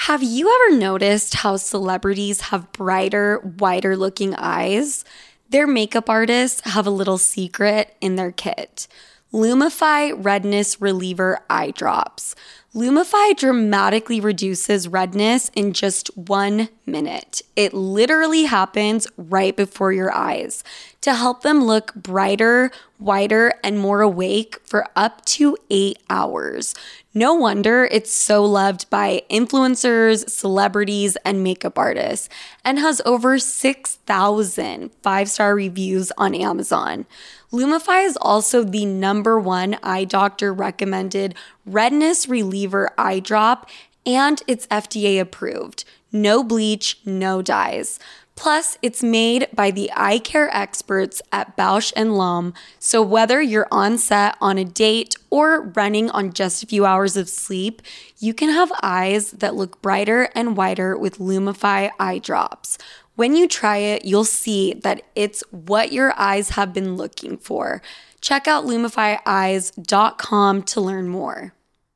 Have you ever noticed how celebrities have brighter, whiter looking eyes? Their makeup artists have a little secret in their kit. Lumify Redness Reliever Eye Drops. Lumify dramatically reduces redness in just 1 minute. It literally happens right before your eyes to help them look brighter, whiter, and more awake for up to 8 hours. No wonder it's so loved by influencers, celebrities, and makeup artists, and has over 6,000 5-star reviews on Amazon. Lumify is also the #1 eye doctor recommended redness reliever eye drop, and it's FDA approved. No bleach, no dyes. Plus, it's made by the eye care experts at Bausch & Lomb, so whether you're on set, on a date, or running on just a few hours of sleep, you can have eyes that look brighter and whiter with Lumify eye drops. When you try it, you'll see that it's what your eyes have been looking for. Check out LumifyEyes.com to learn more.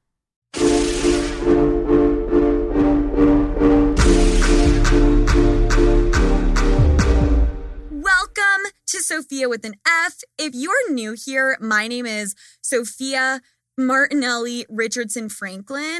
Welcome to Sophia with an F. If you're new here, my name is Sophia Martinelli Richardson Franklin.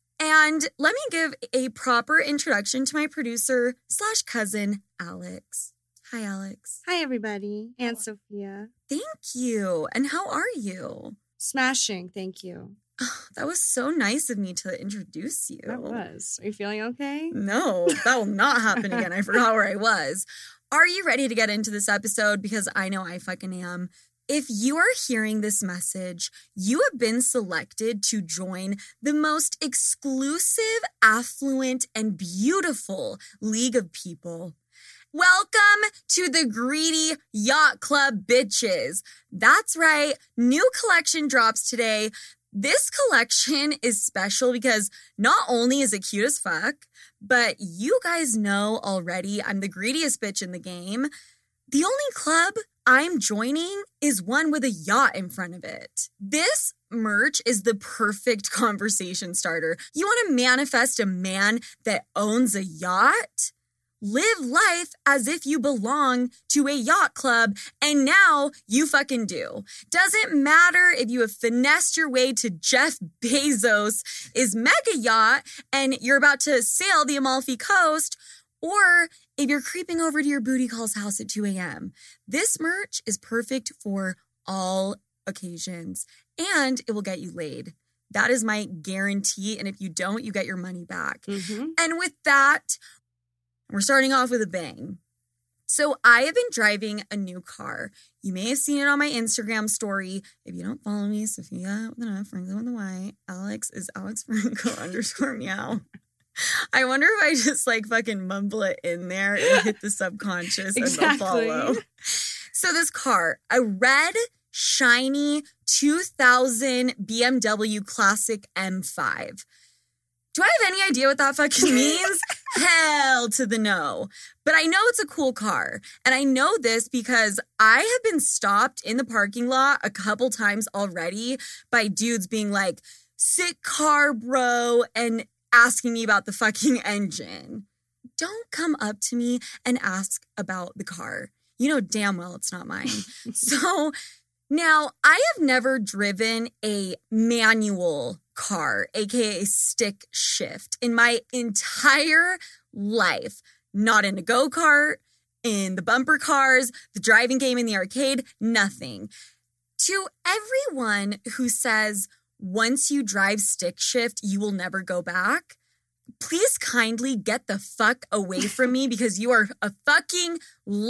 And let me give a proper introduction to my producer / cousin, Alex. Hi, Alex. Hi, everybody. And Sophia. Thank you. And how are you? Smashing. Thank you. That was so nice of me to introduce you. That was. Are you feeling okay? No, that will not happen again. I forgot where I was. Are you ready to get into this episode? Because I know I fucking am. If you are hearing this message, you have been selected to join the most exclusive, affluent, and beautiful league of people. Welcome to the Greedy Yacht Club, bitches. That's right. New collection drops today. This collection is special because not only is it cute as fuck, but you guys know already I'm the greediest bitch in the game. The only club I'm joining is one with a yacht in front of it. This merch is the perfect conversation starter. You want to manifest a man that owns a yacht? Live life as if you belong to a yacht club, and now you fucking do. Doesn't matter if you have finessed your way to Jeff Bezos' mega yacht and you're about to sail the Amalfi Coast, or if you're creeping over to your booty call's house at 2 a.m. This merch is perfect for all occasions, and it will get you laid. That is my guarantee, and if you don't, you get your money back. And with that, we're starting off with a bang. So I have been driving a new car. You may have seen it on my Instagram story. If you don't follow me, Sophia with an F, Franklin with a Y, Alex is Alex Franco _meow. I wonder if I just fucking mumble it in there and hit the subconscious and they'll follow. So this car, a red, shiny 2000 BMW Classic M5. Do I have any idea what that fucking means? Hell to the no. But I know it's a cool car. And I know this because I have been stopped in the parking lot a couple times already by dudes being like, sick car, bro, and asking me about the fucking engine. Don't come up to me and ask about the car. You know damn well it's not mine. So now I have never driven a manual car, aka stick shift, in my entire life. Not in a go-kart, in the bumper cars, the driving game in the arcade, nothing. To everyone who says once you drive stick shift, you will never go back, please kindly get the fuck away from me because you are a fucking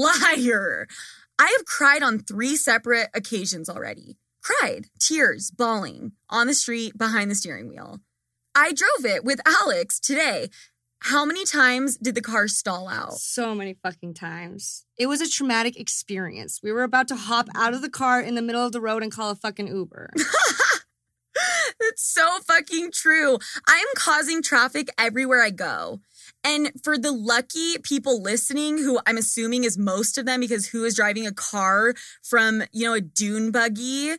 liar. I have cried on 3 separate occasions already. Cried, tears, bawling, on the street, behind the steering wheel. I drove it with Alex today. How many times did the car stall out? So many fucking times. It was a traumatic experience. We were about to hop out of the car in the middle of the road and call a fucking Uber. That's so fucking true. I am causing traffic everywhere I go. And for the lucky people listening, who I'm assuming is most of them, because who is driving a car from, a dune buggy?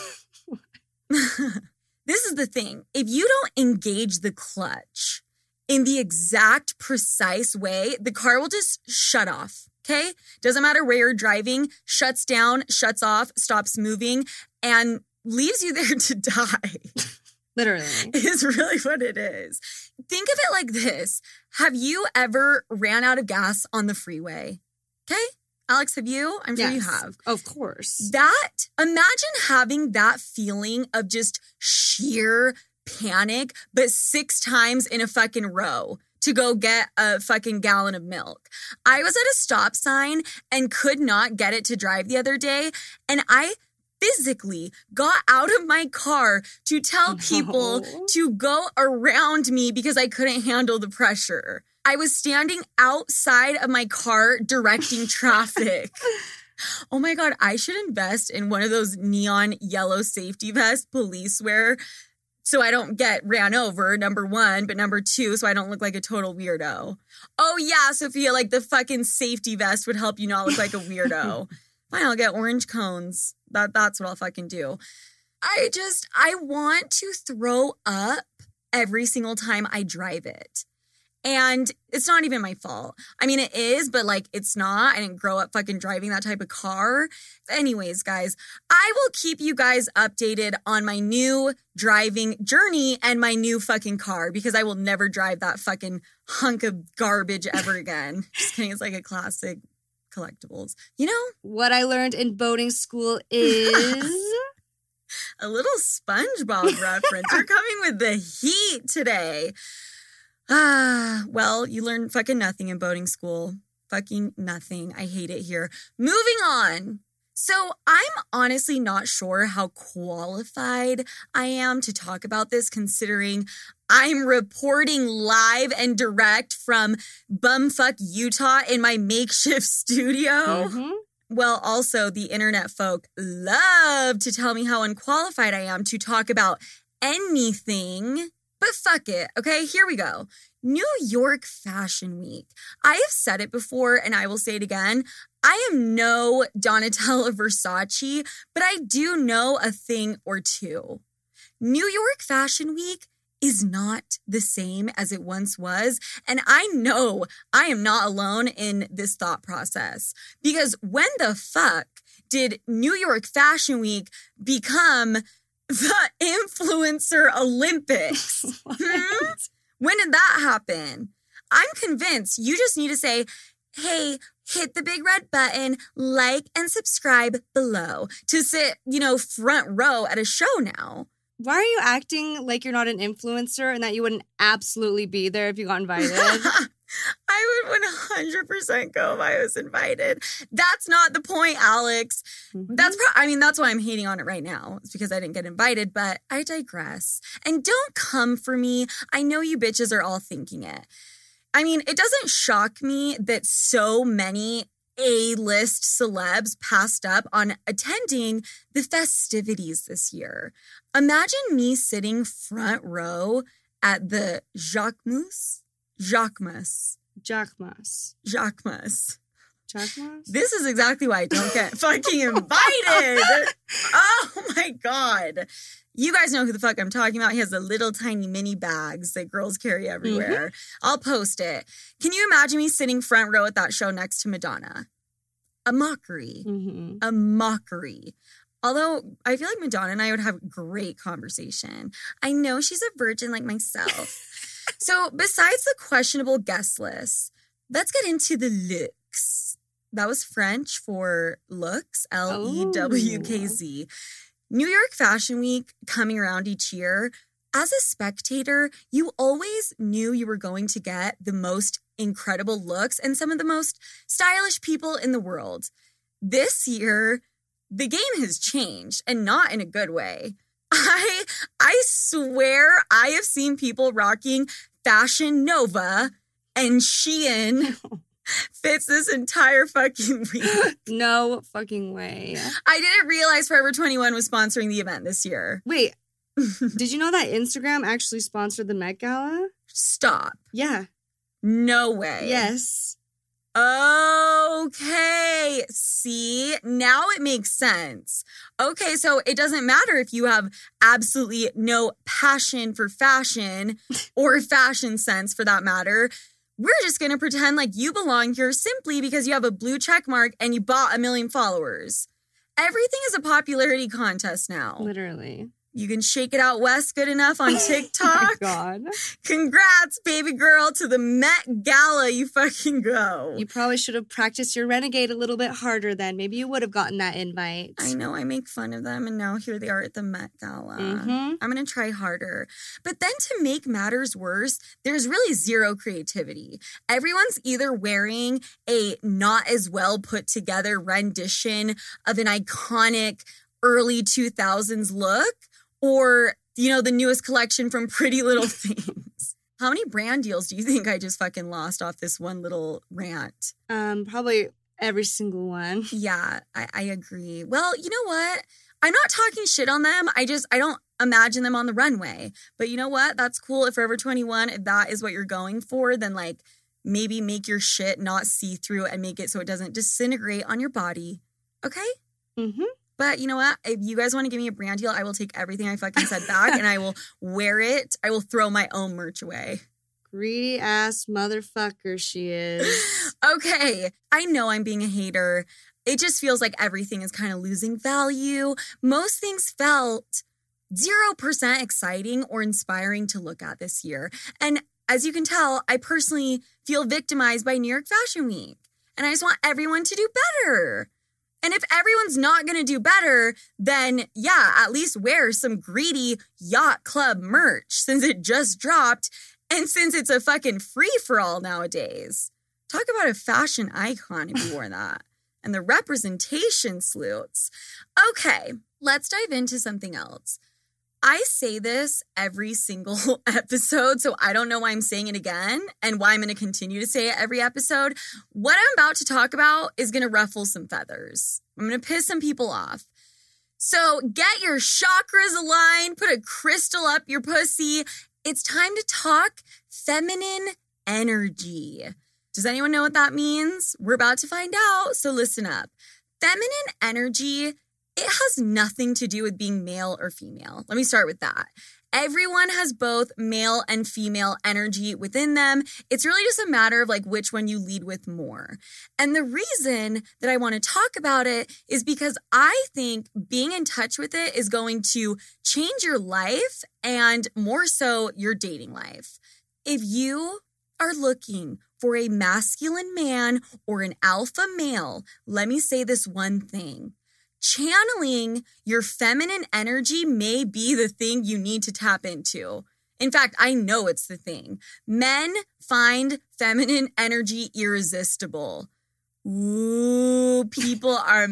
This is the thing. If you don't engage the clutch in the exact precise way, the car will just shut off. Okay? Doesn't matter where you're driving, shuts down, shuts off, stops moving, and leaves you there to die. Literally. Is really what it is. Think of it like this. Have you ever ran out of gas on the freeway? Okay? Alex, have you? I'm sure you have. Of course. Imagine having that feeling of just sheer panic, but 6 times in a fucking row to go get a fucking gallon of milk. I was at a stop sign and could not get it to drive the other day, and I physically got out of my car to tell people to go around me because I couldn't handle the pressure. I was standing outside of my car directing traffic. Oh my God, I should invest in one of those neon yellow safety vests police wear so I don't get ran over, number 1, but number 2, so I don't look like a total weirdo. Oh yeah, Sophia, like the fucking safety vest would help you not look like a weirdo. Fine, I'll get orange cones. That's what I'll fucking do. I want to throw up every single time I drive it. And it's not even my fault. I mean, it is, but like, it's not. I didn't grow up fucking driving that type of car. Anyways, guys, I will keep you guys updated on my new driving journey and my new fucking car because I will never drive that fucking hunk of garbage ever again. Just kidding. It's like a classic collectibles. You know? What I learned in boating school is... a little SpongeBob reference. You're coming with the heat today. Well, you learn fucking nothing in boating school. Fucking nothing. I hate it here. Moving on. So I'm honestly not sure how qualified I am to talk about this, considering I'm reporting live and direct from bumfuck Utah in my makeshift studio. Mm-hmm. Well, also the internet folk love to tell me how unqualified I am to talk about anything. But fuck it, okay? Here we go. New York Fashion Week. I have said it before and I will say it again. I am no Donatella Versace, but I do know a thing or two. New York Fashion Week is not the same as it once was. And I know I am not alone in this thought process. Because when the fuck did New York Fashion Week become the Influencer Olympics? When did that happen? I'm convinced you just need to say, hey, hit the big red button, like and subscribe below to sit, front row at a show now. Why are you acting like you're not an influencer and that you wouldn't absolutely be there if you got invited? I would 100% go if I was invited. That's not the point, Alex. Mm-hmm. That's why I'm hating on it right now. It's because I didn't get invited, but I digress. And don't come for me. I know you bitches are all thinking it. I mean, it doesn't shock me that so many A-list celebs passed up on attending the festivities this year. Imagine me sitting front row at the Jacquemus. This is exactly why I don't get fucking invited. Oh my God. You guys know who the fuck I'm talking about. He has the little tiny mini bags that girls carry everywhere. Mm-hmm. I'll post it. Can you imagine me sitting front row at that show next to Madonna? A mockery. Mm-hmm. A mockery. Although I feel like Madonna and I would have great conversation. I know she's a virgin like myself. So besides the questionable guest list, let's get into the looks. That was French for looks, Lewkz. New York Fashion Week coming around each year. As a spectator, you always knew you were going to get the most incredible looks and some of the most stylish people in the world. This year, the game has changed, and not in a good way. I swear I have seen people rocking Fashion Nova and Shein fits this entire fucking week. No fucking way. I didn't realize Forever 21 was sponsoring the event this year. Wait, did you know that Instagram actually sponsored the Met Gala? Stop. Yeah. No way. Yes. Okay. See, now it makes sense. Okay, so it doesn't matter if you have absolutely no passion for fashion or fashion sense for that matter. We're just going to pretend like you belong here simply because you have a blue check mark and you bought 1 million followers. Everything is a popularity contest now. Literally. You can shake it out west good enough on TikTok. Oh my God. Congrats, baby girl, to the Met Gala you fucking go. You probably should have practiced your renegade a little bit harder then. Maybe you would have gotten that invite. I know I make fun of them, and now here they are at the Met Gala. I'm going to try harder. But then to make matters worse, there's really zero creativity. Everyone's either wearing a not as well put together rendition of an iconic early 2000s look, or, you know, the newest collection from Pretty Little Things. How many brand deals do you think I just fucking lost off this one little rant? Probably every single one. Yeah, I agree. Well, you know what? I'm not talking shit on them. I don't imagine them on the runway. But you know what? That's cool. If Forever 21, if that is what you're going for, then like maybe make your shit not see-through and make it so it doesn't disintegrate on your body. Okay? Mm-hmm. But you know what? If you guys want to give me a brand deal, I will take everything I fucking said back and I will wear it. I will throw my own merch away. Greedy ass motherfucker she is. Okay. I know I'm being a hater. It just feels like everything is kind of losing value. Most things felt 0% exciting or inspiring to look at this year. And as you can tell, I personally feel victimized by New York Fashion Week. And I just want everyone to do better. And if everyone's not going to do better, then yeah, at least wear some greedy yacht club merch since it just dropped and since it's a fucking free-for-all nowadays. Talk about a fashion icon if you wore that. And the representation sleuths. Okay, let's dive into something else. I say this every single episode, so I don't know why I'm saying it again and why I'm going to continue to say it every episode. What I'm about to talk about is going to ruffle some feathers. I'm going to piss some people off. So get your chakras aligned, put a crystal up your pussy. It's time to talk feminine energy. Does anyone know what that means? We're about to find out, so listen up. Feminine energy, it has nothing to do with being male or female. Let me start with that. Everyone has both male and female energy within them. It's really just a matter of like which one you lead with more. And the reason that I want to talk about it is because I think being in touch with it is going to change your life and more so your dating life. If you are looking for a masculine man or an alpha male, let me say this one thing. Channeling your feminine energy may be the thing you need to tap into. In fact, I know it's the thing. Men find feminine energy irresistible. Ooh, people are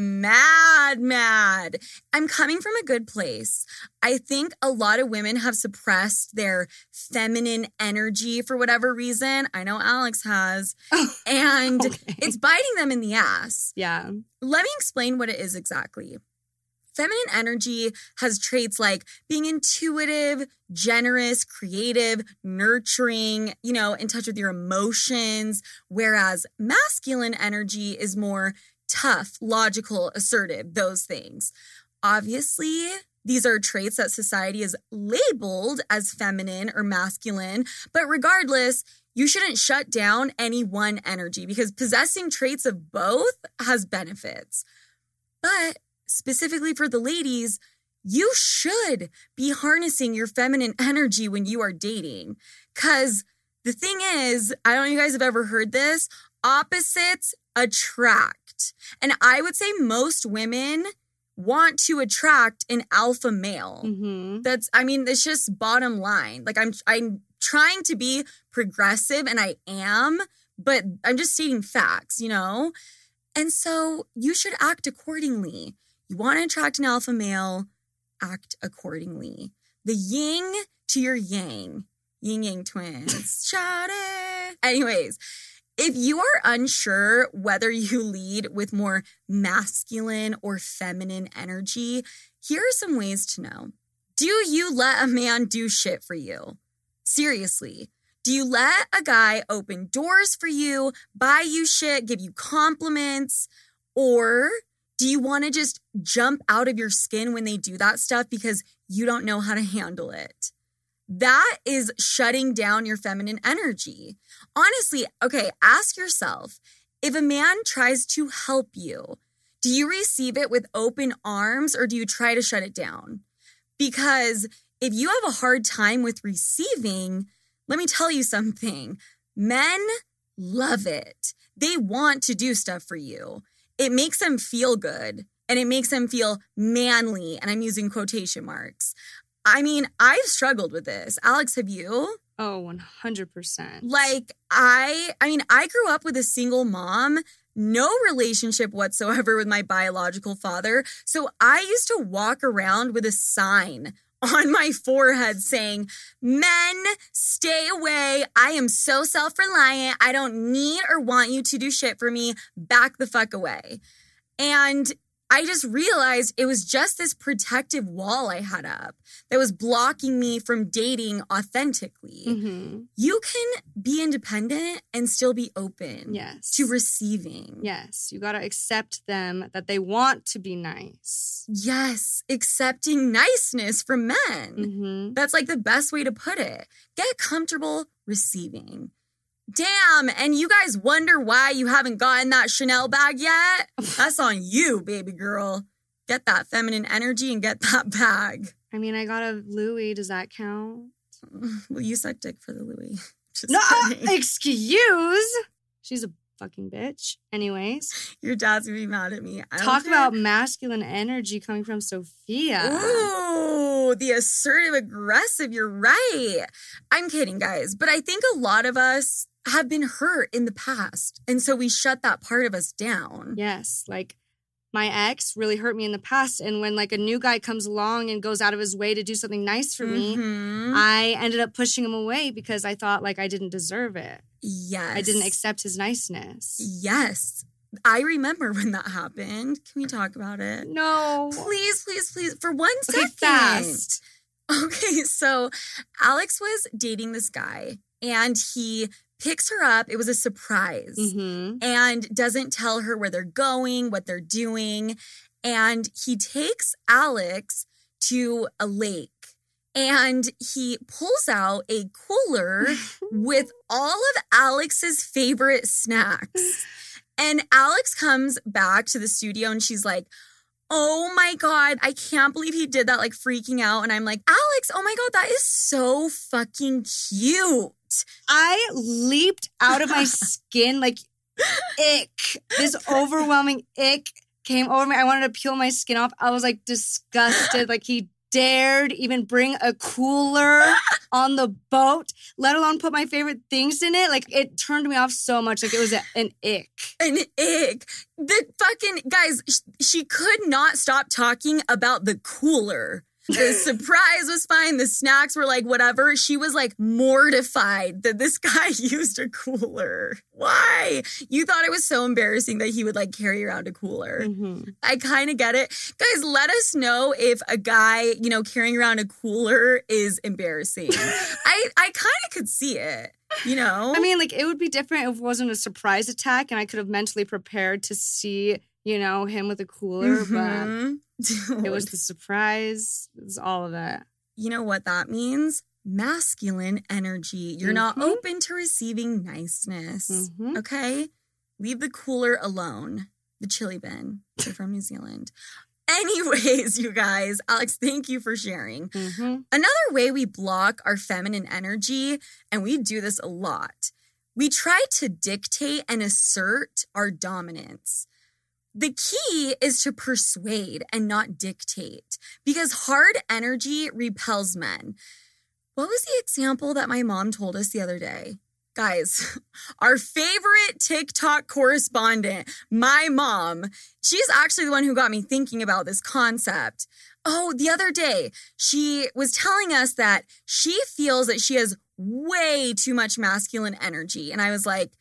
mad. I'm coming from a good place. I think a lot of women have suppressed their feminine energy for whatever reason. I know Alex has. And it's biting them in the ass. Yeah. Let me explain what it is exactly. Feminine energy has traits like being intuitive, generous, creative, nurturing, in touch with your emotions, whereas masculine energy is more tough, logical, assertive, those things. Obviously, these are traits that society has labeled as feminine or masculine, but regardless, you shouldn't shut down any one energy because possessing traits of both has benefits. But specifically for the ladies, you should be harnessing your feminine energy when you are dating. Because the thing is, I don't know if you guys have ever heard this, opposites attract. And I would say most women want to attract an alpha male. Mm-hmm. It's just bottom line. Like I'm trying to be progressive and I am, but I'm just stating facts, And so you should act accordingly. You want to attract an alpha male, act accordingly. The yin to your yang. Yin-yang twins. Shout it. Anyways, if you are unsure whether you lead with more masculine or feminine energy, here are some ways to know. Do you let a man do shit for you? Seriously. Do you let a guy open doors for you, buy you shit, give you compliments? Or do you want to just jump out of your skin when they do that stuff because you don't know how to handle it? That is shutting down your feminine energy. Honestly, okay, ask yourself, if a man tries to help you, do you receive it with open arms or do you try to shut it down? Because if you have a hard time with receiving, let me tell you something. Men love it. They want to do stuff for you. It makes them feel good and it makes them feel manly. And I'm using quotation marks. I mean, I've struggled with this. Alex, have you? Oh, 100%. Like, I grew up with a single mom, no relationship whatsoever with my biological father. So I used to walk around with a sign on my forehead saying, men, stay away. I am so self-reliant. I don't need or want you to do shit for me. Back the fuck away. And I just realized it was just this protective wall I had up that was blocking me from dating authentically. Mm-hmm. You can be independent and still be open to receiving. Yes, you got to accept them that they want to be nice. Yes, accepting niceness from men. Mm-hmm. That's like the best way to put it. Get comfortable receiving. Damn, and you guys wonder why you haven't gotten that Chanel bag yet? That's on you, baby girl. Get that feminine energy and get that bag. I mean, I got a Louis. Does that count? Well, you suck dick for the Louis. Just no, kidding. Excuse. She's a fucking bitch. Anyways. Your dad's gonna be mad at me. Talk about masculine energy coming from Sophia. Ooh, the assertive aggressive. You're right. I'm kidding, guys. But I think a lot of us have been hurt in the past. And so we shut that part of us down. Yes. Like my ex really hurt me in the past. And when like a new guy comes along and goes out of his way to do something nice for me, I ended up pushing him away because I thought like I didn't deserve it. Yes. I didn't accept his niceness. Yes. I remember when that happened. Can we talk about it? No. Please, please, please. For 1 second. Okay, fast. Okay, so Alex was dating this guy and he picks her up. It was a surprise and doesn't tell her where they're going, what they're doing. And he takes Alex to a lake and he pulls out a cooler with all of Alex's favorite snacks. And Alex comes back to the studio and she's like, oh my God, I can't believe he did that, like freaking out. And I'm like, Alex, oh my God, that is so fucking cute. I leaped out of my skin like ick. This overwhelming ick came over me. I wanted to peel my skin off. I was like disgusted. Like he dared even bring a cooler on the boat, let alone put my favorite things in it. Like it turned me off so much. Like it was an ick. An ick. The fucking guys, she could not stop talking about the cooler. The surprise was fine. The snacks were like whatever. She was like mortified that this guy used a cooler. Why? You thought it was so embarrassing that he would like carry around a cooler. I kind of get it. Guys, let us know if a guy, you know, carrying around a cooler is embarrassing. I kind of could see it. You know? I mean, like, it would be different if it wasn't a surprise attack and I could have mentally prepared to see, you know, him with a cooler, but it was the surprise. It was all of it. You know what that means? Masculine energy. You're not open to receiving niceness. Okay? Leave the cooler alone. The chili bin. They're from New Zealand. Anyways, you guys, Alex, thank you for sharing. Another way we block our feminine energy, and we do this a lot, we try to dictate and assert our dominance. The key is to persuade and not dictate because hard energy repels men. What was the example that my mom told us the other day? Guys, our favorite TikTok correspondent, my mom, she's actually the one who got me thinking about this concept. Oh, the other day, she was telling us that she feels that she has way too much masculine energy. And I was like,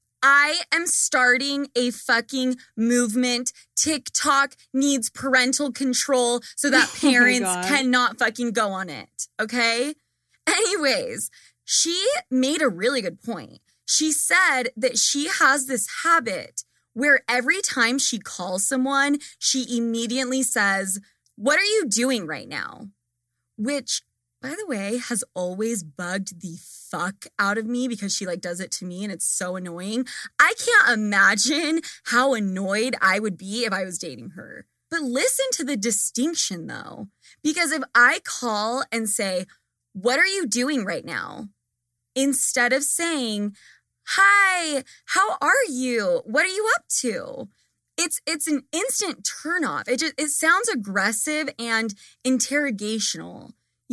I am starting a fucking movement. TikTok needs parental control so that parents cannot fucking go on it. Okay? Anyways, She made a really good point. She said that she has this habit where every time she calls someone, she immediately says, "What are you doing right now?" Which, by the way, has always bugged the fuck out of me because she does it to me and it's so annoying. I can't imagine how annoyed I would be if I was dating her. But listen to the distinction though, because if I call and say, "What are you doing right now?" instead of saying, "Hi, how are you? What are you up to?" It's an instant turnoff. It sounds aggressive and interrogational.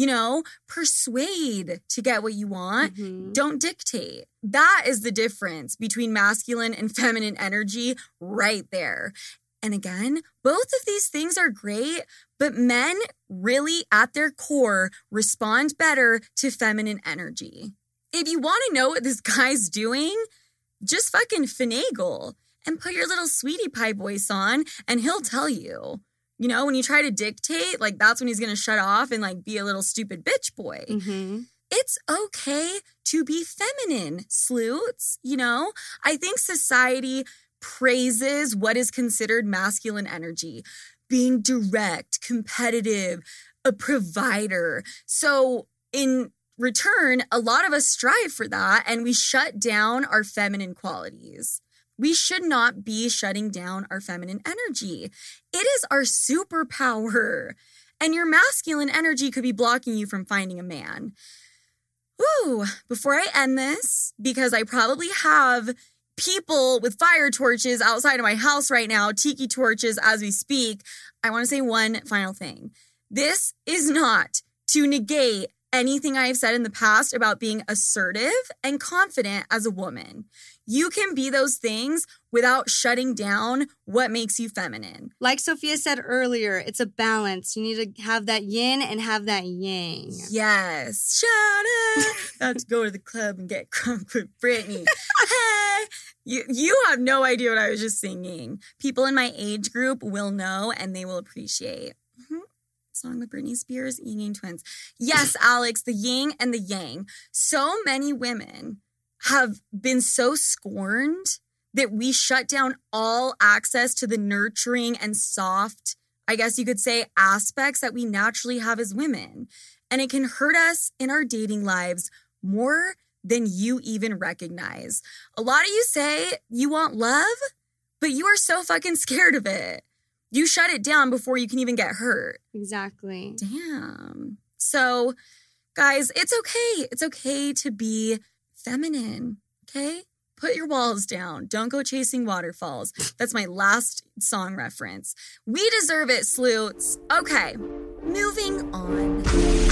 Persuade to get what you want. Mm-hmm. Don't dictate. That is the difference between masculine and feminine energy right there. And again, both of these things are great, but men really at their core respond better to feminine energy. If you want to know what this guy's doing, just fucking finagle and put your little sweetie pie voice on and he'll tell you. When you try to dictate, that's when he's going to shut off and be a little stupid bitch boy. Mm-hmm. It's okay to be feminine, sleuths. I think society praises what is considered masculine energy, being direct, competitive, a provider. So in return, a lot of us strive for that and we shut down our feminine qualities. We should not be shutting down our feminine energy. It is our superpower. And your masculine energy could be blocking you from finding a man. Ooh, before I end this, because I probably have people with fire torches outside of my house right now, tiki torches as we speak, I want to say one final thing. This is not to negate anything I have said in the past about being assertive and confident as a woman. You can be those things without shutting down what makes you feminine. Like Sophia said earlier, it's a balance. You need to have that yin and have that yang. Yes. Shut up. About to go to the club and get crunk with Brittany. Hey. You have no idea what I was just singing. People in my age group will know and they will appreciate. Song with Britney Spears, Yin Yang Twins. Yes, Alex, the yin and the yang. So many women have been so scorned that we shut down all access to the nurturing and soft, I guess you could say, aspects that we naturally have as women. And it can hurt us in our dating lives more than you even recognize. A lot of you say you want love, but you are so fucking scared of it. You shut it down before you can even get hurt. Exactly. Damn. So, guys, it's okay. It's okay to be feminine, okay? Put your walls down. Don't go chasing waterfalls. That's my last song reference. We deserve it, sleuths. Okay, moving on.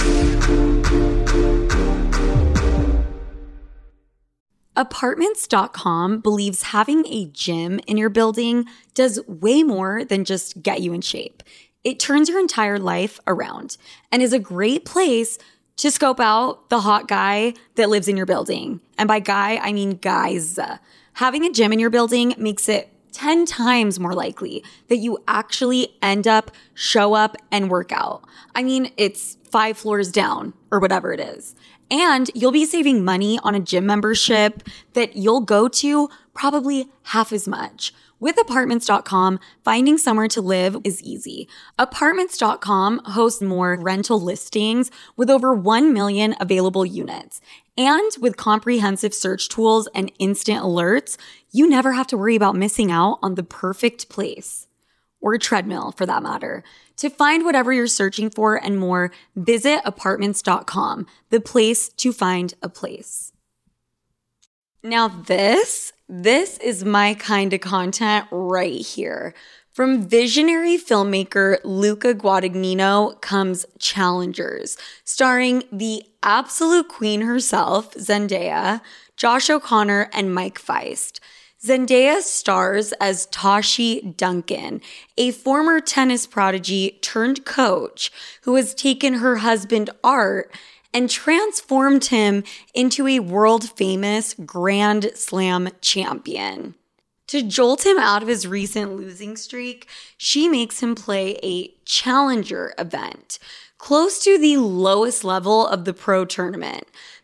Apartments.com believes having a gym in your building does way more than just get you in shape. It turns your entire life around and is a great place to scope out the hot guy that lives in your building. And by guy, I mean guys. Having a gym in your building makes it 10 times more likely that you actually show up and work out. I mean, it's 5 floors down or whatever it is. And you'll be saving money on a gym membership that you'll go to probably half as much. With Apartments.com, finding somewhere to live is easy. Apartments.com hosts more rental listings with over 1 million available units. And with comprehensive search tools and instant alerts, you never have to worry about missing out on the perfect place. Or a treadmill, for that matter. To find whatever you're searching for and more, visit Apartments.com, the place to find a place. Now this is my kind of content right here. From visionary filmmaker Luca Guadagnino comes Challengers, starring the absolute queen herself, Zendaya, Josh O'Connor, and Mike Feist. Zendaya stars as Tashi Duncan, a former tennis prodigy turned coach who has taken her husband Art and transformed him into a world-famous Grand Slam champion. To jolt him out of his recent losing streak, she makes him play a challenger event, close to the lowest level of the pro tournament.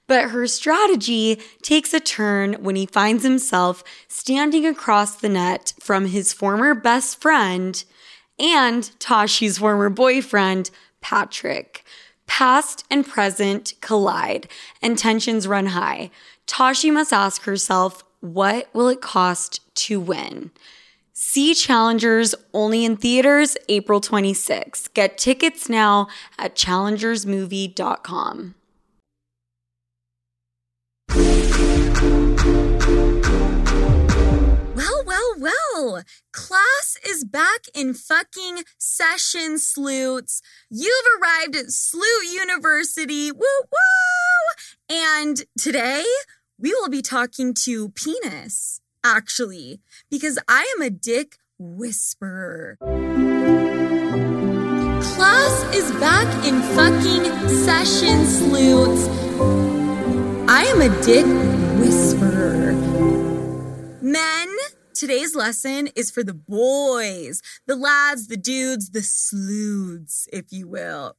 But her strategy takes a turn when he finds himself standing across the net from his former best friend and Tashi's former boyfriend, Patrick. Past and present collide, and tensions run high. Tashi must ask herself, what will it cost to win? See Challengers only in theaters April 26. Get tickets now at challengersmovie.com. Well, class is back in fucking session, sleuths. You've arrived at Sloot University. Woo woo! And today we will be talking to Penis, actually, because I am a dick whisperer. Class is back in fucking session, sleuths. I am a dick whisperer. Men, today's lesson is for the boys, the lads, the dudes, the sleuths, if you will.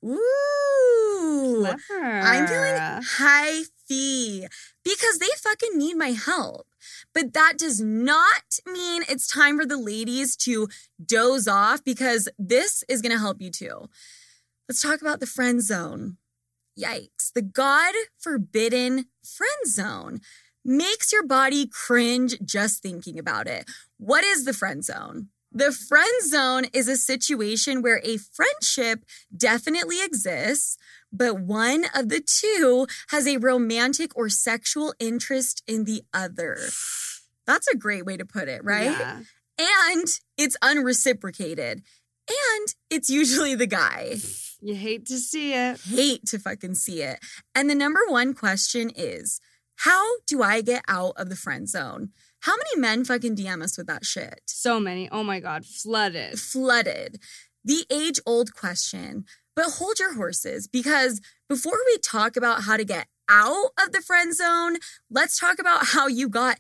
Ooh. Clever. I'm feeling high fee because they fucking need my help. But that does not mean it's time for the ladies to doze off, because this is going to help you too. Let's talk about the friend zone. Yikes. The God forbidden friend zone makes your body cringe just thinking about it. What is the friend zone? The friend zone is a situation where a friendship definitely exists, but one of the two has a romantic or sexual interest in the other. That's a great way to put it, right? Yeah. And it's unreciprocated. And it's usually the guy. You hate to see it. Hate to fucking see it. And the number one question is, how do I get out of the friend zone? How many men fucking DM us with that shit? So many. Oh my God. Flooded. Flooded. The age-old question. But hold your horses, because before we talk about how to get out of the friend zone, let's talk about how you got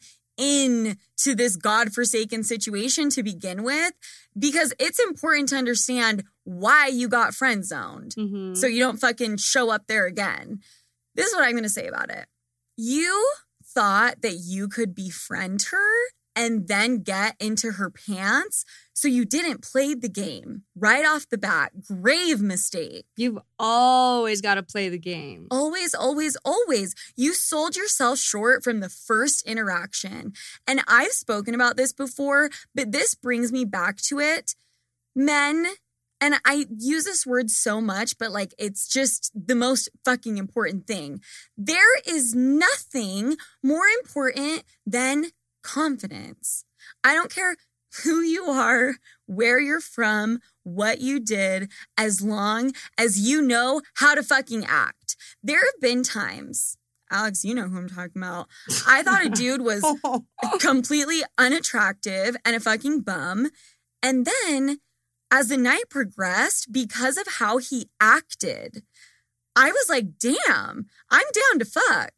into this godforsaken situation to begin with, because it's important to understand why you got friend zoned so you don't fucking show up there again. This is what I'm going to say about it. You thought that you could befriend her and then get into her pants, so you didn't play the game right off the bat. Grave mistake. You've always got to play the game. Always, always, always. You sold yourself short from the first interaction. And I've spoken about this before, but this brings me back to it. Men, and I use this word so much, but like it's just the most fucking important thing. There is nothing more important than confidence. I don't care who you are, where you're from, what you did, as long as you know how to fucking act. There have been times, Alex, you know who I'm talking about. I thought a dude was completely unattractive and a fucking bum. And then as the night progressed, because of how he acted, I was like, damn, I'm down to fuck.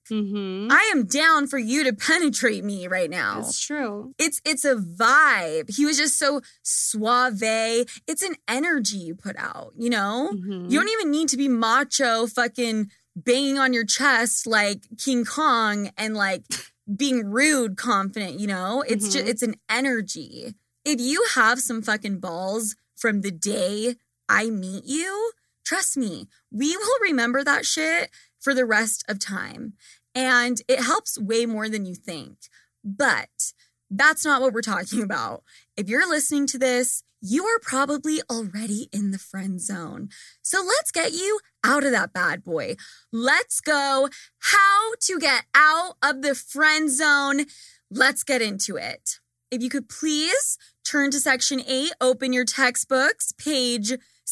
I am down for you to penetrate me right now. That's true. It's a vibe. He was just so suave. It's an energy you put out, you know? You don't even need to be macho fucking banging on your chest like King Kong and like being rude, confident, you know? It's just, it's an energy. If you have some fucking balls from the day I meet you, trust me, we will remember that shit for the rest of time. And it helps way more than you think. But that's not what we're talking about. If you're listening to this, you are probably already in the friend zone. So let's get you out of that bad boy. Let's go. How to get out of the friend zone. Let's get into it. If you could please turn to section 8, open your textbooks, page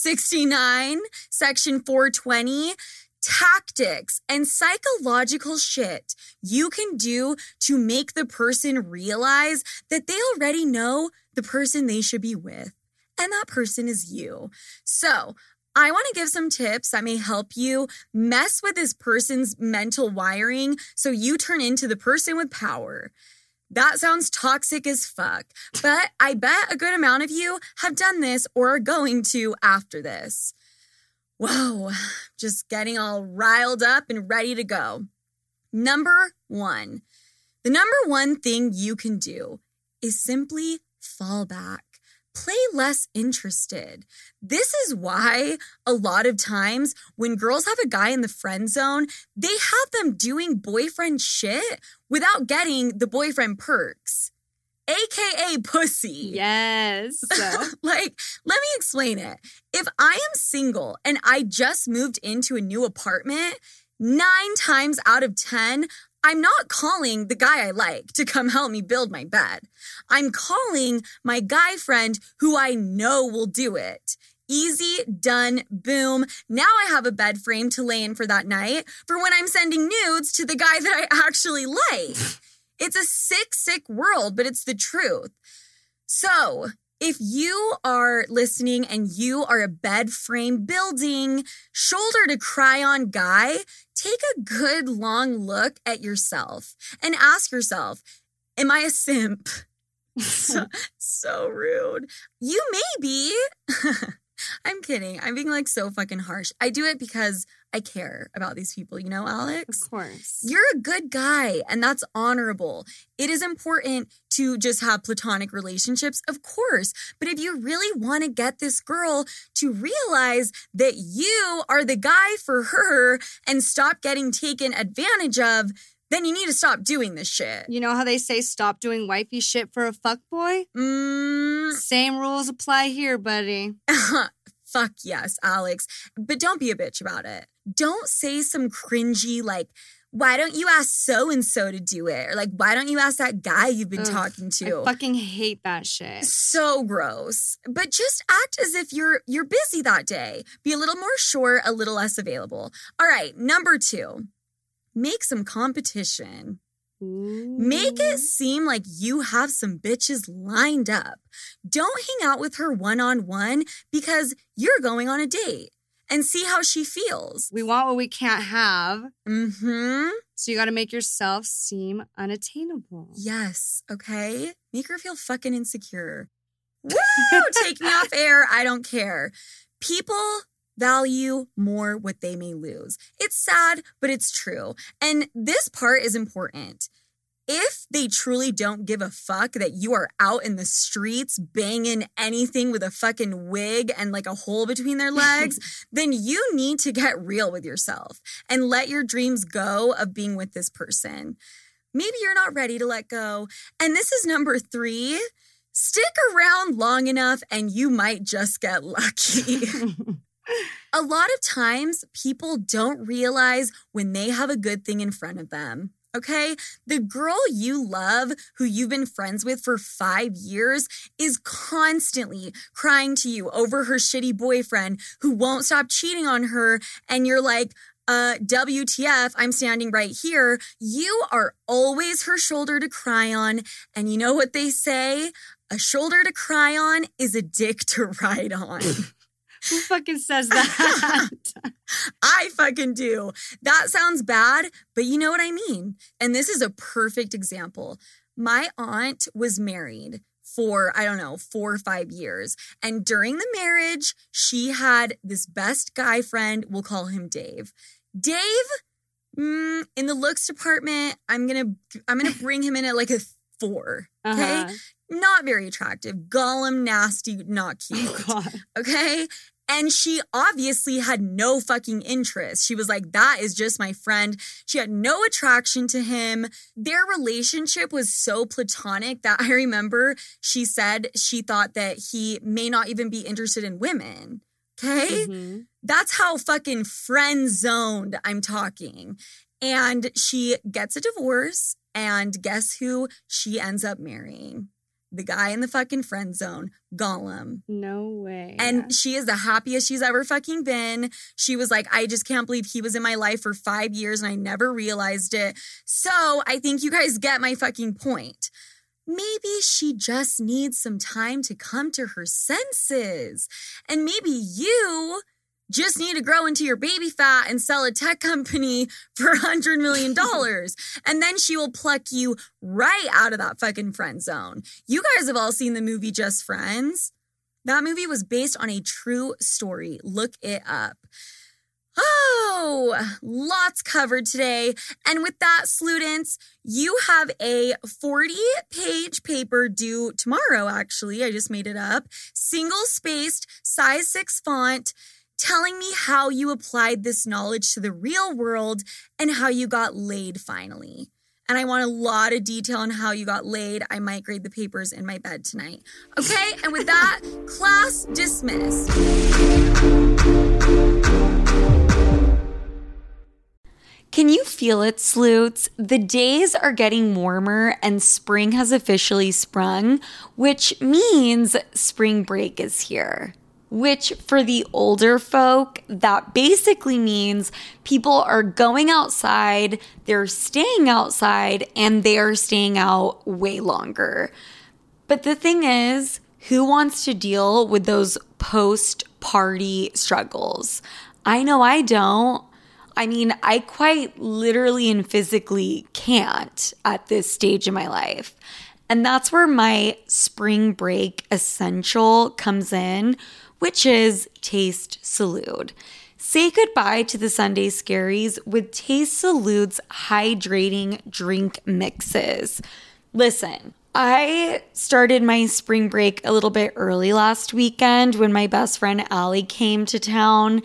69, section 420, tactics and psychological shit you can do to make the person realize that they already know the person they should be with. And that person is you. So I want to give some tips that may help you mess with this person's mental wiring so you turn into the person with power. That sounds toxic as fuck, but I bet a good amount of you have done this or are going to after this. Whoa, just getting all riled up and ready to go. Number 1. The number one thing you can do is simply fall back. Play less interested. This is why a lot of times when girls have a guy in the friend zone, they have them doing boyfriend shit without getting the boyfriend perks, aka pussy. Yes. Like, let me explain it. If I am single and I just moved into a new apartment, 9 times out of 10, I'm not calling the guy I like to come help me build my bed. I'm calling my guy friend who I know will do it. Easy, done, boom. Now I have a bed frame to lay in for that night for when I'm sending nudes to the guy that I actually like. It's a sick, sick world, but it's the truth. So, if you are listening and you are a bed frame building, shoulder to cry on guy, take a good long look at yourself and ask yourself, am I a simp? So rude. You may be. I'm kidding. I'm being like so fucking harsh. I do it because I care about these people, you know, Alex? Of course. You're a good guy and that's honorable. It is important to just have platonic relationships, of course. But if you really want to get this girl to realize that you are the guy for her and stop getting taken advantage of, then you need to stop doing this shit. You know how they say stop doing wifey shit for a fuckboy? Same rules apply here, buddy. Fuck yes, Alex. But don't be a bitch about it. Don't say some cringy like, why don't you ask so-and-so to do it? Or like, why don't you ask that guy you've been talking to? I fucking hate that shit. So gross. But just act as if you're busy that day. Be a little more short, a little less available. All right, number 2. Make some competition. Ooh. Make it seem like you have some bitches lined up. Don't hang out with her one-on-one because you're going on a date and see how she feels. We want what we can't have. Mm-hmm. So you got to make yourself seem unattainable. Yes, okay? Make her feel fucking insecure. Woo! Take me off air. I don't care. People value more what they may lose. It's sad, but it's true. And this part is important. If they truly don't give a fuck that you are out in the streets banging anything with a fucking wig and like a hole between their legs, then you need to get real with yourself and let your dreams go of being with this person. Maybe you're not ready to let go. And this is number 3. Stick around long enough and you might just get lucky. A lot of times, people don't realize when they have a good thing in front of them, okay? The girl you love, who you've been friends with for 5 years, is constantly crying to you over her shitty boyfriend who won't stop cheating on her, and you're like, WTF, I'm standing right here. You are always her shoulder to cry on, and you know what they say? A shoulder to cry on is a dick to ride on. Who fucking says that? I fucking do. That sounds bad, but you know what I mean. And this is a perfect example. My aunt was married for, 4 or 5 years. And during the marriage, she had this best guy friend. We'll call him Dave. Dave, in the looks department, I'm gonna bring him in at like a 4. Okay? Uh-huh. Not very attractive. Gollum, nasty, not cute. Oh, God. Okay? And she obviously had no fucking interest. She was like, that is just my friend. She had no attraction to him. Their relationship was so platonic that I remember she said she thought that he may not even be interested in women. Okay? Mm-hmm. That's how fucking friend zoned I'm talking. And she gets a divorce, and guess who she ends up marrying? The guy in the fucking friend zone, Gollum. No way. And she is the happiest she's ever fucking been. She was like, I just can't believe he was in my life for 5 years and I never realized it. So I think you guys get my fucking point. Maybe she just needs some time to come to her senses. And maybe you just need to grow into your baby fat and sell a tech company for $100 million. And then she will pluck you right out of that fucking friend zone. You guys have all seen the movie Just Friends. That movie was based on a true story. Look it up. Oh, lots covered today. And with that, students, you have a 40-page paper due tomorrow, actually. I just made it up. Single-spaced, size 6 font, telling me how you applied this knowledge to the real world and how you got laid finally. And I want a lot of detail on how you got laid. I might grade the papers in my bed tonight. Okay, and with that, class dismissed. Can you feel it, sleuths? The days are getting warmer and spring has officially sprung, which means spring break is here. Which, for the older folk, that basically means people are going outside, they're staying outside, and they're staying out way longer. But the thing is, who wants to deal with those post-party struggles? I know I don't. I mean, I quite literally and physically can't at this stage in my life. And that's where my spring break essential comes in, which is Taste Salud. Say goodbye to the Sunday scaries with Taste Salud's hydrating drink mixes. Listen, I started my spring break a little bit early last weekend when my best friend Allie came to town,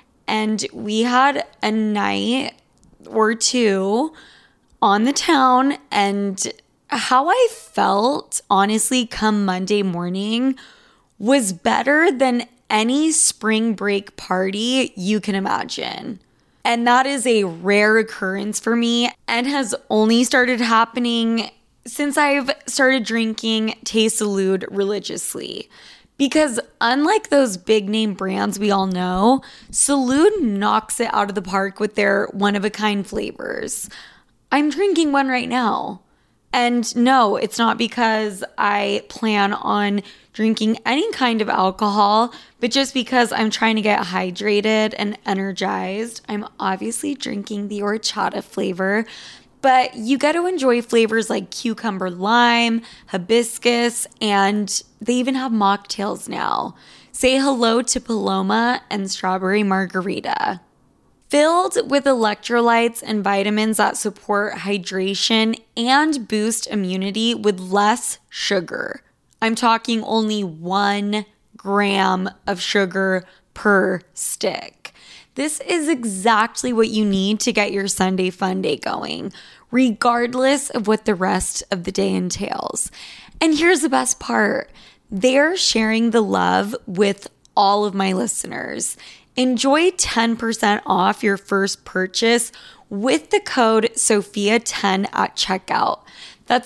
and we had a night or two on the town, and how I felt, honestly, come Monday morning was better than any spring break party you can imagine. And that is a rare occurrence for me and has only started happening since I've started drinking Taste Salud religiously. Because unlike those big name brands we all know, Salud knocks it out of the park with their one-of-a-kind flavors. I'm drinking one right now. And no, it's not because I plan on drinking any kind of alcohol, but just because I'm trying to get hydrated and energized. I'm obviously drinking the horchata flavor, but you get to enjoy flavors like cucumber lime, hibiscus, and they even have mocktails now. Say hello to Paloma and strawberry margarita. Filled with electrolytes and vitamins that support hydration and boost immunity with less sugar. I'm talking only 1 gram of sugar per stick. This is exactly what you need to get your Sunday fun day going, regardless of what the rest of the day entails. And here's the best part. They're sharing the love with all of my listeners. Enjoy 10% off your first purchase with the code SOFIA10 at checkout. That's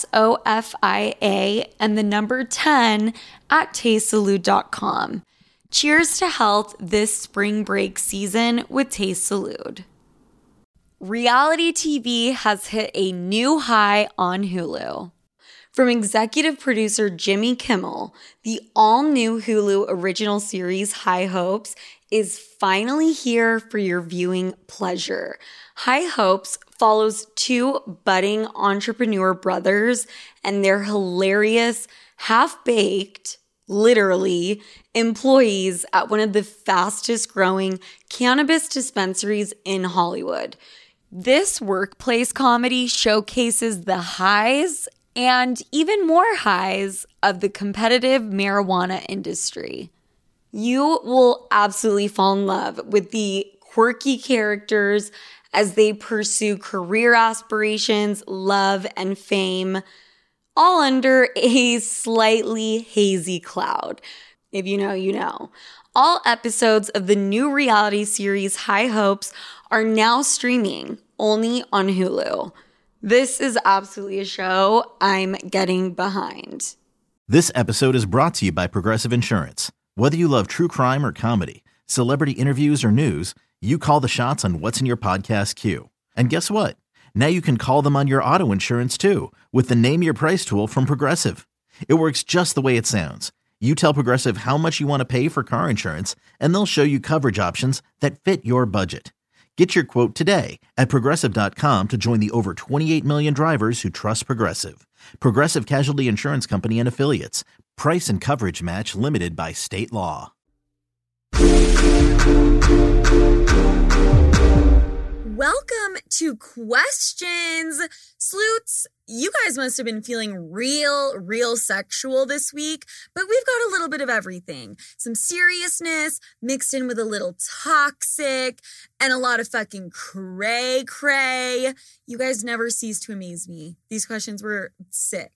SOFIA and the number 10 at tastesalud.com. Cheers to health this spring break season with Taste Salud. Reality TV has hit a new high on Hulu. From executive producer Jimmy Kimmel, the all-new Hulu original series High Hopes is finally here for your viewing pleasure. High Hopes follows 2 budding entrepreneur brothers and their hilarious, half-baked, literally, employees at one of the fastest-growing cannabis dispensaries in Hollywood. This workplace comedy showcases the highs and even more highs of the competitive marijuana industry. You will absolutely fall in love with the quirky characters as they pursue career aspirations, love, and fame, all under a slightly hazy cloud. If you know, you know. All episodes of the new reality series High Hopes are now streaming only on Hulu. This is absolutely a show I'm getting behind. This episode is brought to you by Progressive Insurance. Whether you love true crime or comedy, celebrity interviews or news, you call the shots on what's in your podcast queue. And guess what? Now you can call them on your auto insurance too with the Name Your Price tool from Progressive. It works just the way it sounds. You tell Progressive how much you want to pay for car insurance, and they'll show you coverage options that fit your budget. Get your quote today at Progressive.com to join the over 28 million drivers who trust Progressive. Progressive Casualty Insurance Company and Affiliates. Price and coverage match limited by state law. Welcome to Questions. Sleuths, you guys must have been feeling real sexual this week, but we've got a little bit of everything. Some seriousness mixed in with a little toxic and a lot of fucking cray. You guys never cease to amaze me. These questions were sick.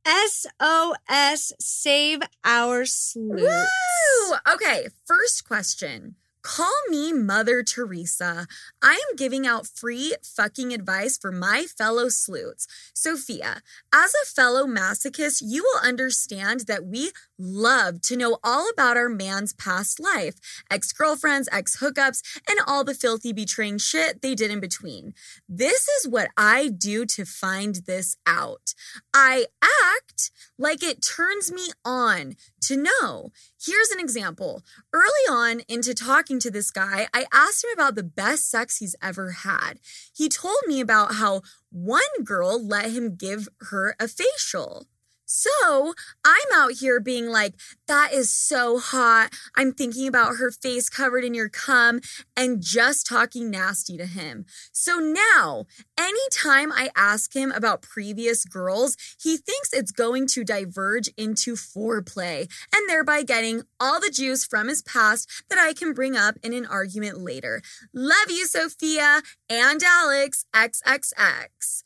SOS, save our sleuths. Woo! Okay, first question. Call me Mother Teresa. I am giving out free fucking advice for my fellow sleuths. Sophia, as a fellow masochist, you will understand that we love to know all about our man's past life, ex-girlfriends, ex-hookups, and all the filthy betraying shit they did in between. This is what I do to find this out. I act like it turns me on to know. Here's an example. Early on into talking to this guy, I asked him about the best sex he's ever had. He told me about how one girl let him give her a facial. So I'm out here being like, that is so hot. I'm thinking about her face covered in your cum and just talking nasty to him. So now, anytime I ask him about previous girls, he thinks it's going to diverge into foreplay and thereby getting all the juice from his past that I can bring up in an argument later. Love you, Sophia and Alex, XXX.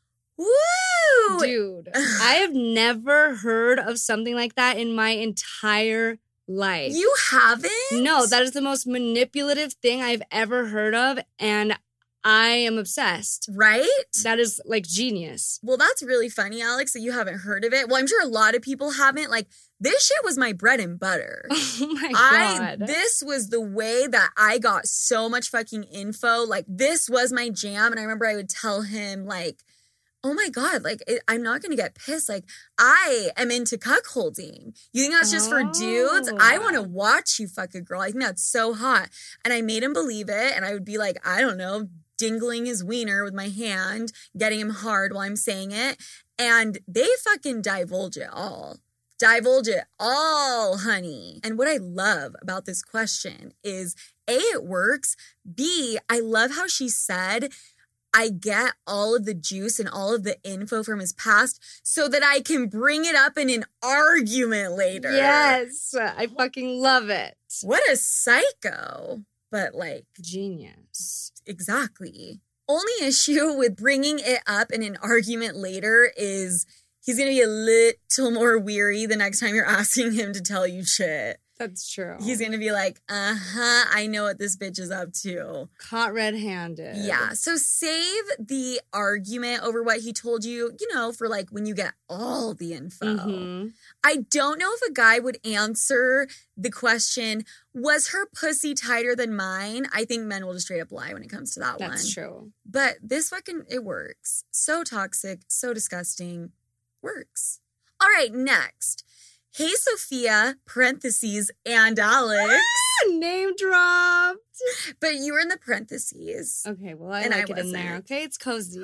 Woo! Dude, I have never heard of something like that in my entire life. You haven't? No, that is the most manipulative thing I've ever heard of, and I am obsessed. Right? That is like genius. Well, that's really funny, Alex, that you haven't heard of it. Well, I'm sure a lot of people haven't. Like, this shit was my bread and butter. Oh my God. This was the way that I got so much fucking info. Like, this was my jam. And I remember I would tell him, like, oh my God, like, I'm not going to get pissed. Like, I am into cuckolding. You think that's just for dudes? I want to watch you fuck a girl. I think that's so hot. And I made him believe it. And I would be like, I don't know, dingling his wiener with my hand, getting him hard while I'm saying it. And they fucking divulge it all. Divulge it all, honey. And what I love about this question is, A, it works. B, I love how she said, I get all of the juice and all of the info from his past so that I can bring it up in an argument later. Yes, I fucking love it. What a psycho. But like, genius. Exactly. Only issue with bringing it up in an argument later is he's going to be a little more weary the next time you're asking him to tell you shit. That's true. He's going to be like, I know what this bitch is up to. Caught red-handed. Yeah. So save the argument over what he told you, you know, for like when you get all the info. Mm-hmm. I don't know if a guy would answer the question, was her pussy tighter than mine? I think men will just straight up lie when it comes to that one. That's true. But this fucking, it works. So toxic, so disgusting. Works. All right, next. Hey, Sophia, parentheses, and Alex. Name dropped. But you were in the parentheses. Okay, well, I like it in there. Okay, it's cozy.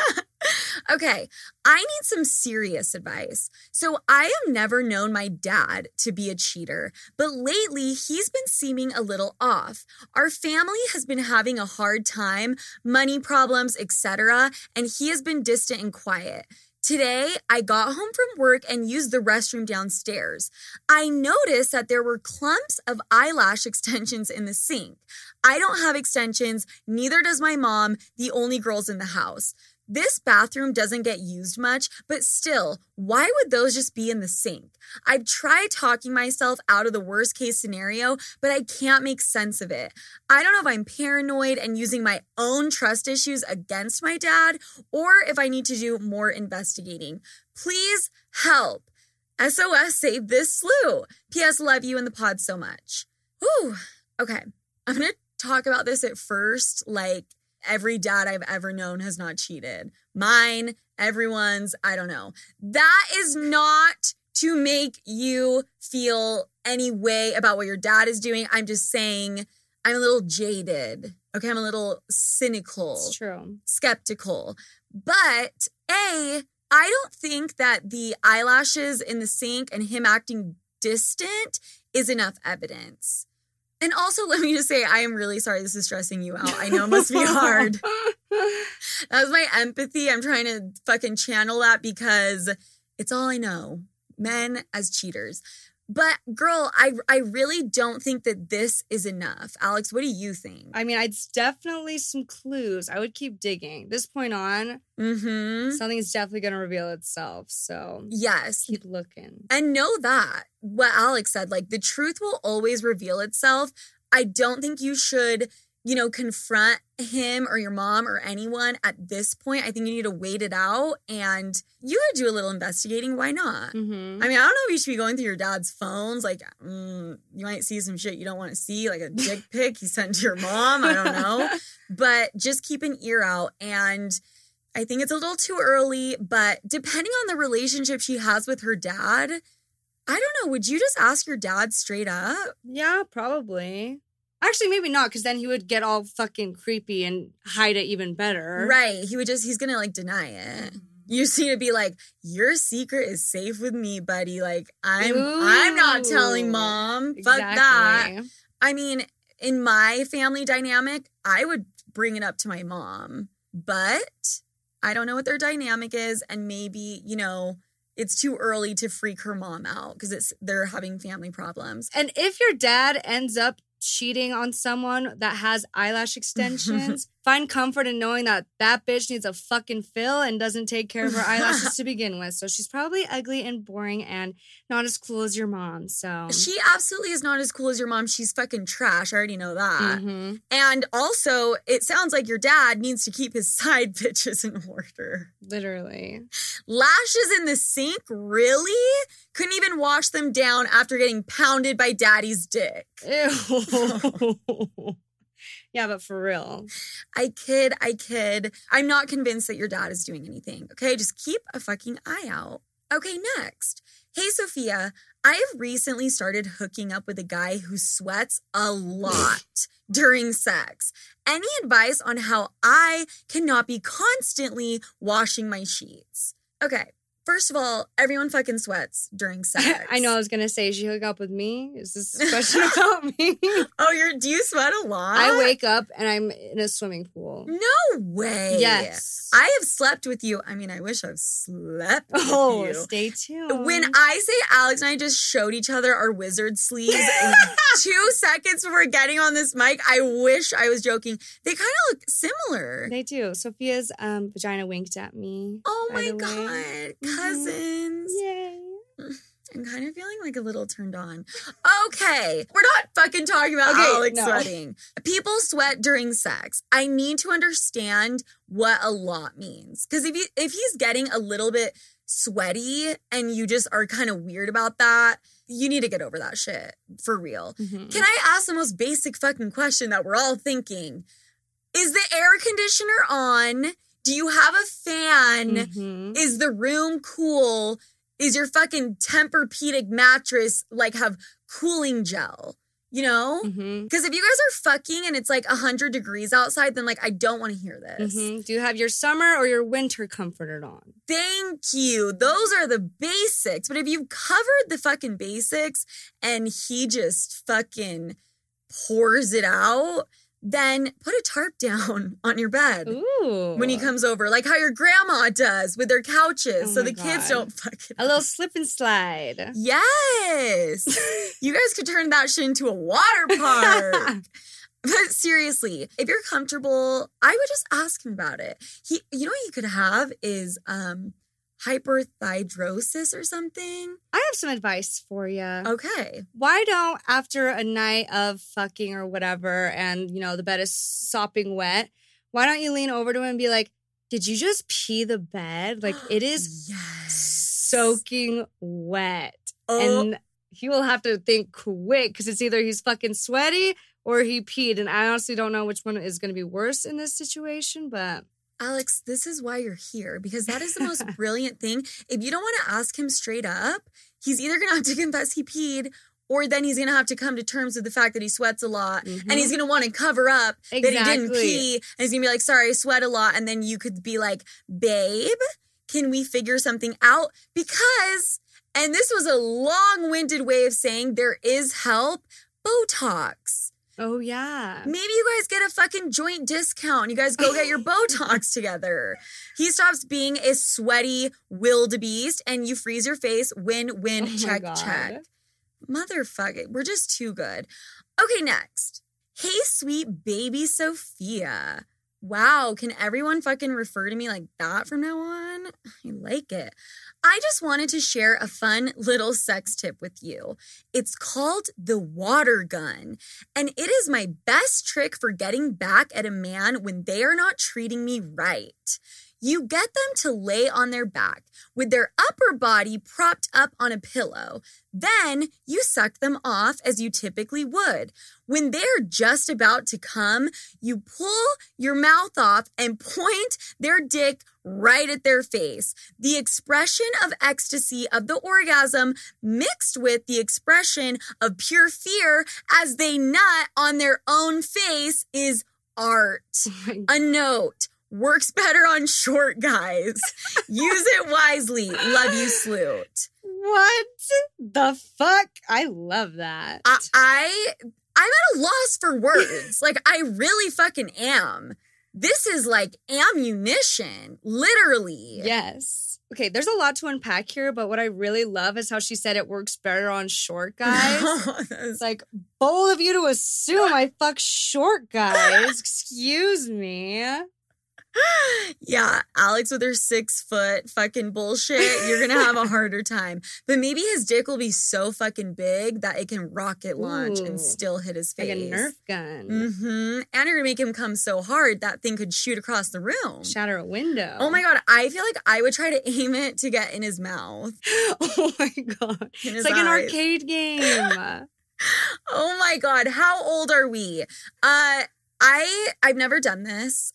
Okay, I need some serious advice. So I have never known my dad to be a cheater, but lately he's been seeming a little off. Our family has been having a hard time, money problems, etc., and he has been distant and quiet. Today, I got home from work and used the restroom downstairs. I noticed that there were clumps of eyelash extensions in the sink. I don't have extensions, neither does my mom, the only girls in the house. This bathroom doesn't get used much, but still, why would those just be in the sink? I've tried talking myself out of the worst case scenario, but I can't make sense of it. I don't know if I'm paranoid and using my own trust issues against my dad, or if I need to do more investigating. Please help. SOS, save this slew. P.S. Love you and the pod so much. Whew. Okay, I'm going to talk about this at first, like, every dad I've ever known has not cheated. Mine, everyone's, I don't know. That is not to make you feel any way about what your dad is doing. I'm just saying I'm a little jaded. Okay, I'm a little cynical. It's true. Skeptical. But I don't think that the eyelashes in the sink and him acting distant is enough evidence. And also, let me just say, I am really sorry this is stressing you out. I know it must be hard. That was my empathy. I'm trying to fucking channel that because it's all I know. Men as cheaters. But girl, I really don't think that this is enough. Alex, what do you think? I mean, it's definitely some clues. I would keep digging. This point on, something is definitely going to reveal itself. So yes, keep looking. And know that what Alex said, like the truth will always reveal itself. I don't think you should, confront him or your mom or anyone at this point. I think you need to wait it out and you could do a little investigating. Why not? Mm-hmm. I mean, I don't know if you should be going through your dad's phones. Like, you might see some shit you don't want to see, like a dick pic he sent to your mom. I don't know. But just keep an ear out. And I think it's a little too early, but depending on the relationship she has with her dad, I don't know. Would you just ask your dad straight up? Yeah, probably. Actually, maybe not, because then he would get all fucking creepy and hide it even better. Right. He's going to like deny it. You just need to be like, your secret is safe with me, buddy. Like, I'm not telling mom. Exactly. Fuck that. I mean, in my family dynamic, I would bring it up to my mom, but I don't know what their dynamic is. And maybe, it's too early to freak her mom out because they're having family problems. And if your dad ends up cheating on someone that has eyelash extensions, find comfort in knowing that bitch needs a fucking fill and doesn't take care of her eyelashes to begin with. So she's probably ugly and boring and not as cool as your mom. So she absolutely is not as cool as your mom. She's fucking trash. I already know that. Mm-hmm. And also, it sounds like your dad needs to keep his side bitches in order. Literally. Lashes in the sink? Really? Couldn't even wash them down after getting pounded by daddy's dick. Ew. Yeah, but for real. I kid. I'm not convinced that your dad is doing anything. Okay, just keep a fucking eye out. Okay, next. Hey, Sophia. I have recently started hooking up with a guy who sweats a lot during sex. Any advice on how I cannot be constantly washing my sheets? Okay. First of all, everyone fucking sweats during sex. I know I was going to say, she hook up with me? Is this a question about me? Oh, do you sweat a lot? I wake up and I'm in a swimming pool. No way. Yes. I have slept with you. I mean, I wish I've slept with you. Stay tuned. When I say Alex and I just showed each other our wizard sleeves in 2 seconds before getting on this mic, I wish I was joking. They kind of look similar. They do. Sophia's vagina winked at me. Oh my God. Cousins. Yay. I'm kind of feeling like a little turned on. Okay. We're not fucking talking about Alex sweating. People sweat during sex. I need to understand what a lot means. Because if he's getting a little bit sweaty and you just are kind of weird about that, you need to get over that shit. For real. Mm-hmm. Can I ask the most basic fucking question that we're all thinking? Is the air conditioner on? Do you have a fan? Mm-hmm. Is the room cool? Is your fucking Tempur-Pedic mattress have cooling gel? Because if you guys are fucking and it's 100 degrees outside, then I don't want to hear this. Mm-hmm. Do you have your summer or your winter comforter on? Thank you. Those are the basics. But if you've covered the fucking basics and he just fucking pours it out, then put a tarp down on your bed. Ooh. When he comes over, like how your grandma does with their couches, so the kids don't fucking... A little slip and slide. Yes! You guys could turn that shit into a water park. But seriously, if you're comfortable, I would just ask him about it. You know what he could have is hyperthyrosis or something. I have some advice for you. Okay. Why don't, after a night of fucking or whatever, and, the bed is sopping wet, why don't you lean over to him and be like, did you just pee the bed? It is soaking wet. Oh. And he will have to think quick because it's either he's fucking sweaty or he peed. And I honestly don't know which one is going to be worse in this situation, but... Alex, this is why you're here, because that is the most brilliant thing. If you don't want to ask him straight up, he's either going to have to confess he peed, or then he's going to have to come to terms with the fact that he sweats a lot, and he's going to want to cover up that he didn't pee, and he's going to be like, sorry, I sweat a lot, and then you could be like, babe, can we figure something out? Because, and this was a long-winded way of saying there is help, Botox. Oh, yeah. Maybe you guys get a fucking joint discount. You guys go get your Botox together. He stops being a sweaty wildebeest and you freeze your face. Win, win, check. Motherfucker. We're just too good. Okay, next. Hey, sweet baby Sophia. Wow, can everyone fucking refer to me like that from now on? I like it. I just wanted to share a fun little sex tip with you. It's called the water gun, and it is my best trick for getting back at a man when they are not treating me right. You get them to lay on their back with their upper body propped up on a pillow. Then you suck them off as you typically would. When they're just about to come, you pull your mouth off and point their dick right at their face. The expression of ecstasy of the orgasm mixed with the expression of pure fear as they nut on their own face is art. A note. Works better on short guys. Use it wisely. Love you, Sloot. What the fuck? I love that. I'm at a loss for words. Like, I really fucking am. This is like ammunition, literally. Yes. Okay, there's a lot to unpack here, but what I really love is how she said it works better on short guys. It's like, bold of you to assume I fuck short guys. Excuse me. Yeah, Alex with her 6 foot fucking bullshit, you're gonna have a harder time. But maybe his dick will be so fucking big that it can rocket launch and still hit his face. Like a Nerf gun. Mm-hmm. And you're gonna make him come so hard that thing could shoot across the room. Shatter a window. Oh my God, I feel like I would try to aim it to get in his mouth. Oh my God. It's like an arcade game. Oh my God, how old are we? I've never done this.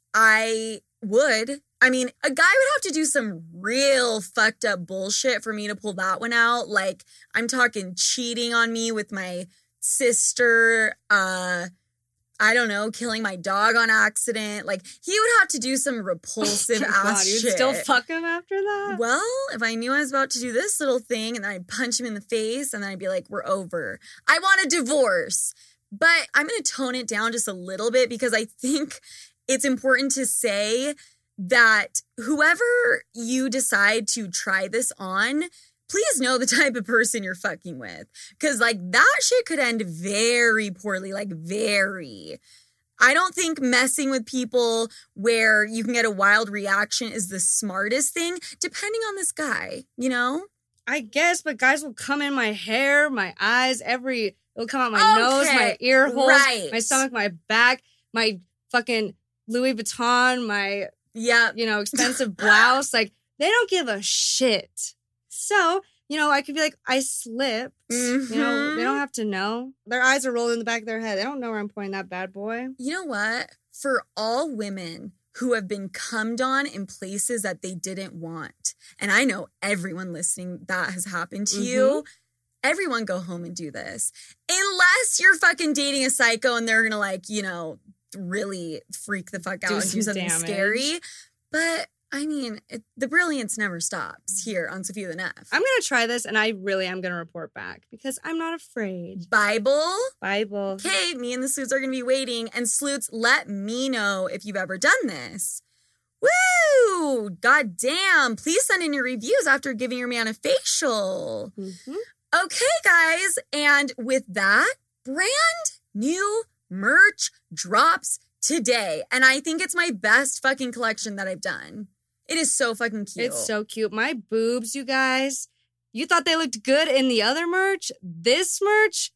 I mean, a guy would have to do some real fucked up bullshit for me to pull that one out. Like, I'm talking cheating on me with my sister, I don't know, killing my dog on accident. Like, he would have to do some repulsive ass shit. You'd still fuck him after that? Well, if I knew I was about to do this little thing and then I'd punch him in the face and then I'd be like, we're over. I want a divorce. But I'm going to tone it down just a little bit because I think it's important to say that whoever you decide to try this on, please know the type of person you're fucking with. Because, like, that shit could end very poorly, like, very. I don't think messing with people where you can get a wild reaction is the smartest thing, depending on this guy, you know? I guess, but guys will come in my hair, my eyes, it'll come out my nose, my ear holes, my stomach, my back, my fucking Louis Vuitton, my, expensive blouse. Like, they don't give a shit. So, I could be like, I slipped. Mm-hmm. They don't have to know. Their eyes are rolling in the back of their head. They don't know where I'm pointing that bad boy. You know what? For all women who have been cummed on in places that they didn't want, and I know everyone listening that has happened to you, everyone go home and do this. Unless you're fucking dating a psycho and they're gonna really freak the fuck out and do something scary. But I mean, the brilliance never stops here on Sophia the Neff. I'm going to try this and I really am going to report back because I'm not afraid. Bible. Okay, me and the Sloots are going to be waiting. And Sloots, let me know if you've ever done this. Woo! God damn. Please send in your reviews after giving your man a facial. Mm-hmm. Okay, guys. And with that, brand new merch drops today. And I think it's my best fucking collection that I've done. It is so fucking cute. It's so cute. My boobs, you guys. You thought they looked good in the other merch? This merch?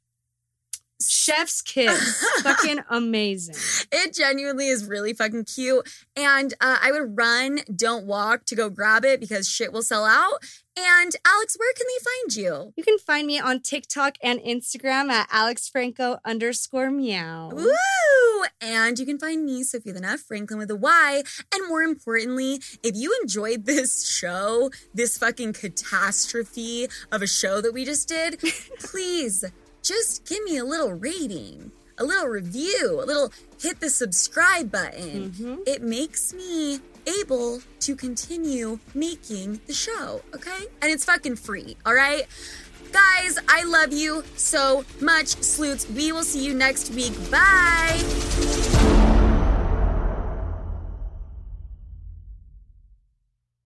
Chef's kiss. Fucking amazing. It genuinely is really fucking cute. And I would run, don't walk to go grab it because shit will sell out. And Alex, where can they find you? You can find me on TikTok and Instagram at AlexFranco_meow. Woo! And you can find me, Sophia the Neff, Franklin with a Y. And more importantly, if you enjoyed this show, this fucking catastrophe of a show that we just did, please just give me a little rating, a little review, a little hit the subscribe button. Mm-hmm. It makes me able to continue making the show, okay? And it's fucking free, all right? Guys, I love you so much, Sloots. We will see you next week. Bye.